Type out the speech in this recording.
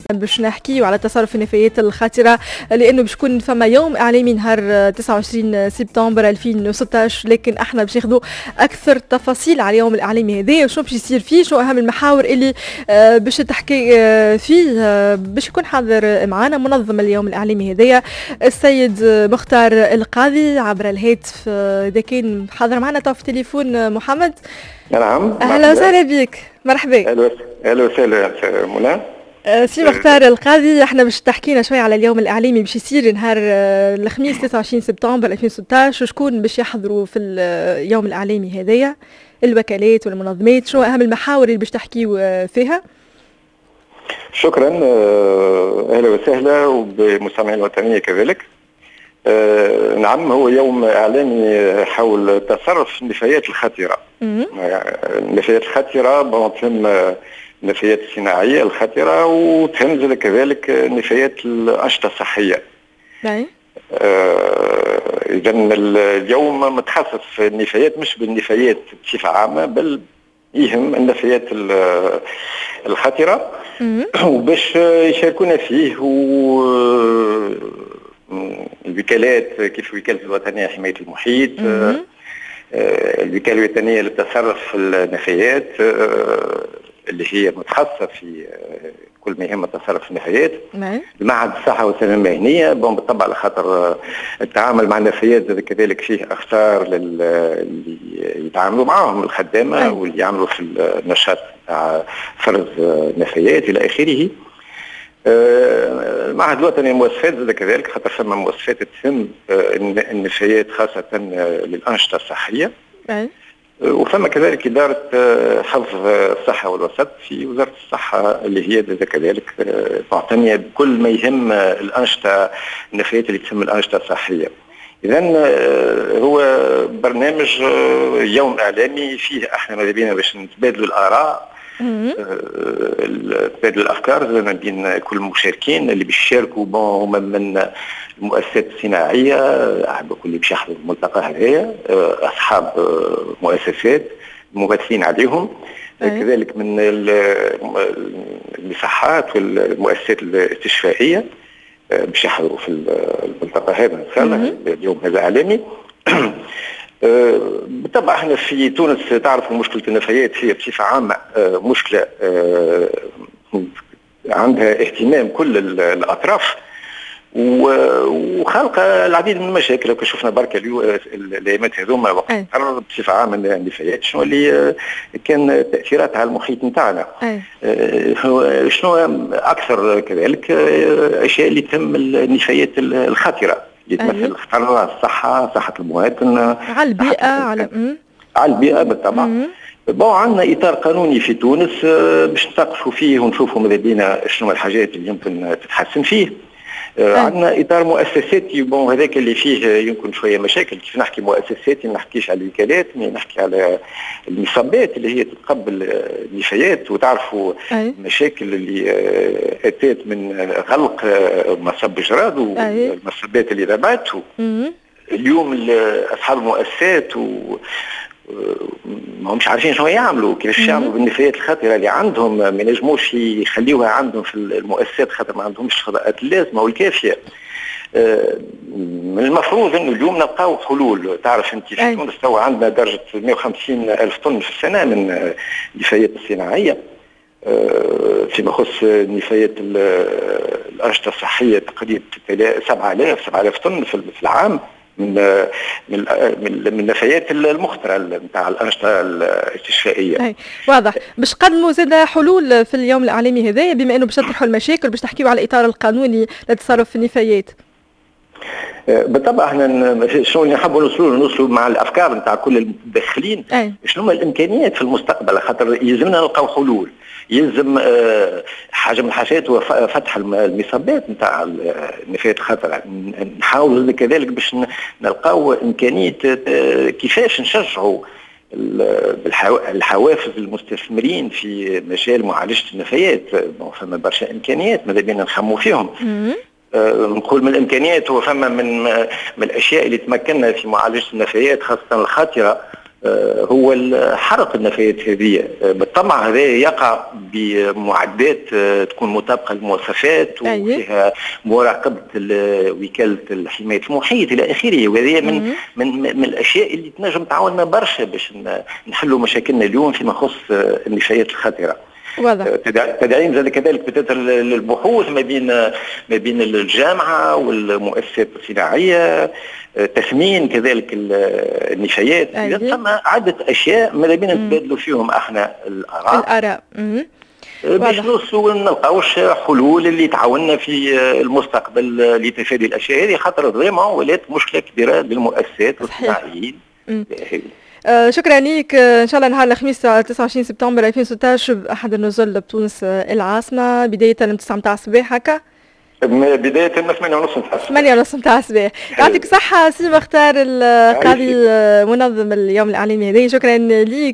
باش نحكيو على تصرف النفايات الخطرة، لأنه باش يكون فما يوم إعلامي نهار 29 سبتمبر 2016، لكن احنا باش ناخذوا أكثر تفاصيل على اليوم الإعلامي هذا، وشنو باش يصير فيه، شنو أهم المحاور اللي باش تحكي فيه. باش يكون حاضر معنا منظم اليوم الإعلامي هذايا السيد مختار القاضي عبر الهاتف. إذا كان حاضر معنا تو في التليفون محمد. نعم، أهلا وسهلا بك، مرحبا. أهلا وسهلا منى. سي مختار القاضي، احنا باش تحكينا شوي على اليوم الإعلامي باش يصير نهار الخميس 29 سبتمبر 2016، وشكون باش يحضروا في اليوم الإعلامي هذايا، الوكالات والمنظمات، شنو أهم المحاور اللي باش تحكيوا فيها؟ شكرا، أهلا وسهلا، وبمستمعين الوطنية كذلك. نعم، هو يوم إعلامي حول تصرف النفايات الخطيرة. النفايات الخطيرة تهم النفايات الصناعية الخطيرة، وتهم كذلك نفايات الأنشطة الصحية. إذا اليوم متخصص في النفايات، مش بالنفايات بصفة عامة، بل يهم النفايات الخطيرة، وباش يشاركونا فيه الوكالات كيف الوكالة الوطنية لحماية المحيط، الوكالة الوطنية للتصرف في النفايات اللي هي متخصصة في كل ما يهم التصرف في النفايات، المعهد الصحة والسلامة المهنية. بالطبع على خاطر التعامل مع النفايات كذلك فيه أخطار اللي يتعاملوا معهم الخدامة واللي يعملوا في النشاط تاع فرز نفايات إلى آخره. المعهد الوطني للمؤسسات كذلك، خاطر ثم مؤسسات تهم النفايات خاصة للأنشطة الصحية. وثم كذلك إدارة حفظ الصحة والوسط في وزارة الصحة، اللي هي كذلك معتنية بكل ما يهم الأنشطة النفايات اللي تهم الأنشطة الصحية. إذن هو برنامج يوم إعلامي فيه احنا ماذا بينا باش نتبادلوا الآراء، تبادل الافكار ما بين كل المشاركين اللي باش يشاركوا. هما من المؤسسات الصناعيه، احب اللي باش يحضروا الملتقى هذايا اصحاب مؤسسات ممثلين عليهم، كذلك من المصحات والمؤسسات الاستشفائيه باش يحضروا في الملتقى هذا ان شاء الله. اليوم هذا عالمي. بالطبع احنا في تونس تعرفوا مشكله النفايات هي بصفه عامه مشكله عندها اهتمام كل الاطراف، وخلق العديد من المشاكل. لو شفنا برك الايامات هذوما وقت بصفه عامه النفايات شنو اللي كان تاثيرات على المحيط نتاعنا، شنو اكثر كذلك اشياء اللي تم النفايات الخطره اللي تمثل خطر على الصحة، صحة المواطن، على البيئة، على البيئة بالطبع. عندنا إطار قانوني في تونس باش نثقفوا فيه ونشوفوا ماذا بينا شنو الحاجات اللي يمكن تتحسن فيه. عندنا إطار مؤسساتي هذاك اللي فيه يمكن شوية مشاكل. كيف نحكي مؤسساتي ما نحكيش على الوكالات، نحكي على المصابات اللي هي تتقبل النفايات. وتعرفوا المشاكل اللي أتت من غلق مصب جراد والمصبات اللي ربعته. اليوم أصحاب المؤسسات ما همش عارفين شنو يعملوا، كيفاش يعملوا بالنفايات الخطيره اللي عندهم، ما ينجموش يخليوها عندهم في المؤسسات خاطر ما عندهمش الفضاءات اللازمه والكافيه. من المفروض انه اليوم نلقاو حلول. تعرف انت في تونس تو عندنا درجه 150 الف طن في السنه من النفايات الصناعيه. فيما يخص نفايات الانشطه الصحيه تقريبا 7000 طن في العام من النفايات المخطره نتاع الانشطه الاستشفائيه. واضح. باش قدموا زاد حلول في اليوم الاعلامي هذايا، بما انه باش تطرحوا المشاكل، باش تحكيوا على الاطار القانوني للتصرف في النفايات. بالطبع احنا شنو اللي نحبوا نوصلوا مع الافكار نتاع كل المتدخلين، شنو هما الامكانيات في المستقبل، خاطر يلزمنا نلقاو حلول. يلزم حاجه من الحاجات هو فتح المصابات نتاع النفايات الخطره. نحاول كذلك باش نلقاو امكانيه كيفاش نشجعوا الحوافز المستثمرين في مجال معالجه النفايات. فما برشا امكانيات ماذا بينا نخموا فيهم. نقول من الامكانيات هو فما من الاشياء اللي تمكننا في معالجه النفايات خاصه الخطره هو حرق النفايات هذه. بالطبع هذا يقع بمعدات تكون مطابقه للمواصفات وفيها مراقبه وكاله الحمايه المحيط الى اخره، وهذه من الاشياء اللي تنجم تعاوننا برشا باش نحلوا مشاكلنا اليوم فيما يخص النفايات الخطره. واضح. تدعيم زاد كذلك بتاتر للبحوث ما بين الجامعه والمؤسسات الصناعيه، تثمين كذلك النفايات. اذا ثم عده اشياء ماذا بينا نتبادلوا فيهم احنا الاراء باش نلقاوش حلول اللي تعاوننا في المستقبل لتفادي الاشياء هذه، خاطر فريمون ولات مشكله كبيره للمؤسسات والصناعيين. شكرا لك. ان شاء الله نهار الخميس 29 سبتمبر 2016 باحد النزل بتونس العاصمه، بدايه من 9 متاع الصباح هكا، بداية من 8:30 متاع الصباح. 8:30 متاع الصباح. يعطيك الصحة سي مختار القاضي منظم اليوم الإعلامي هذا، شكرا لك.